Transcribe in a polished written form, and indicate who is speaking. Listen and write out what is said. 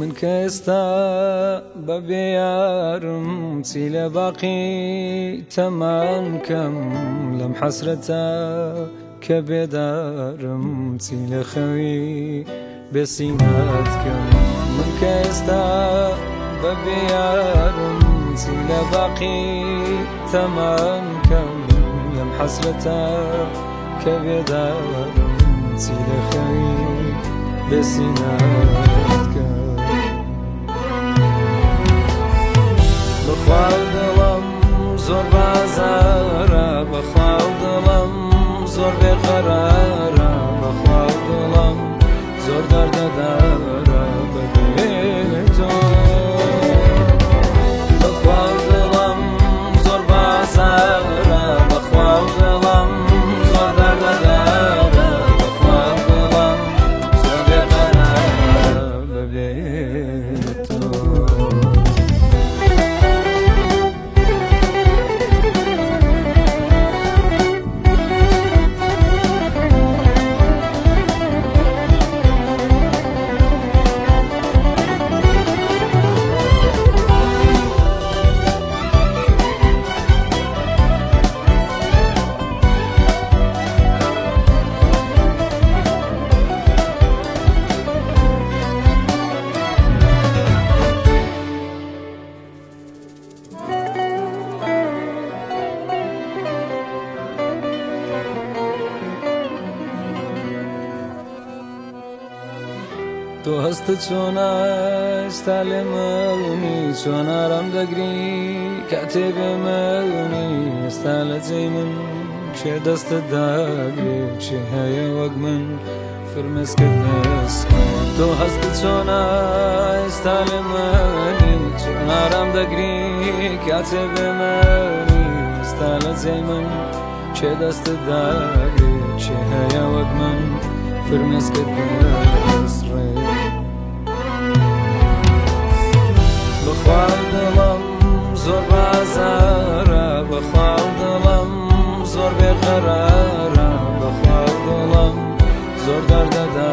Speaker 1: من کە ئێستا بەبێ یارم چی لە باقی تەمان کەم لەم حەسرەتە کە بێدارم چی لە خەوی بێسینات کەم من کە ئێستا بەبێ یارم چی لە باقی تەمان کەم لەم حەسرەتە کە بێدارم چی لە خەوی بێسینات کەم بەخواو دڵم زۆر بازارە بەخواو دڵم زۆر بێقەرارە بەخواو دڵم زۆر دەردەدارە بەبێ تۆ بەخواو دڵم زۆر بازارە بەخواو دڵم زۆر دەردەدارە بەخواو دڵم زۆر بێقەرارە بەبێ تۆ تۆ هەستە چۆنا ئێستا لێمەونی چۆن ئارام دەگری کاتێ بێمەونی ئێستا لە جێی من چێ دەستت داگرێ چێ هەیە وەک من فرمێسکت نەسکە تۆ هەستە چۆنا ئێستا لێمەونی چۆن ئارام دەگری کاتێ بێمەونی ئێستا لە جێی من چێ دەستت داگرێ چێ هەیە وەک من فرمێسکت نەسڕێ بەخواو دڵم زۆر بازارە بەخواو دڵم زۆر بێقەرارە بەخواو دڵم زۆر دەردەدارە